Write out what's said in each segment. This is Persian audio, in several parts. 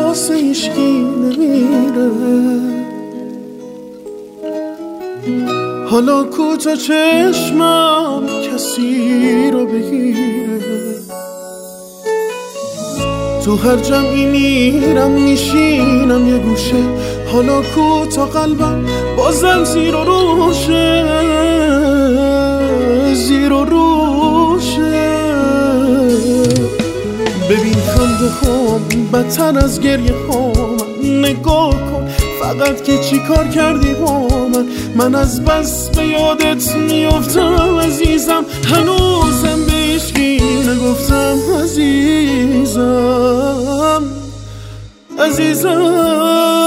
واسه هیچکی نمیره. حالا کوتا چشمم کسی رو بگیره. تو هر جمعی میرم میشینم یه گوشه. حالا کوتا قلبم بازم زیر و روشه، زیر و روشه. ببین خنده هام بدتر از گریه هام. نگاه کن فقط که چی کار کردی با من از بس به یادت میافتم عزیزم. هنوزم به هیچکی نگفتم عزیزم، عزیزم.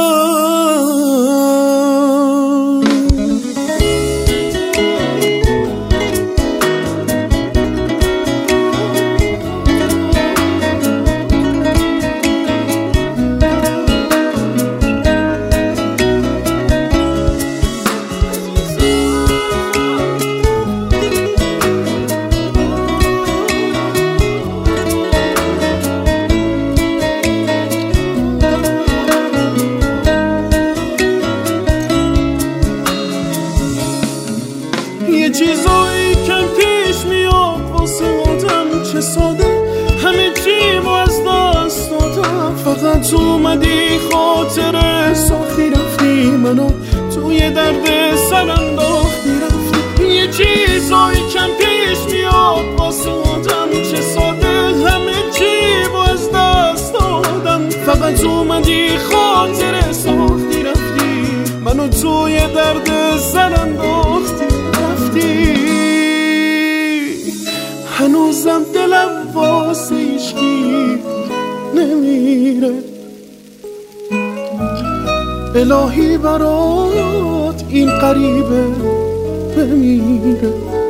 یه چیزایی کم پیش میاد واسه آدم چه ساده. همه چیمو از دست دادم، فقط اومدی خاطر ساختی رفتی منو توی درد سر انداختی رفتی. یه چیزایی کم پیش میاد واسه آدم چه ساده. همه چیمو از دست دادم، فقط اومدی خاطر ساختی رفتی منو توی درد سر انداختی. هنوزم دلم واسه هیچکی نمیره. الهی برات این غریبه بمیره.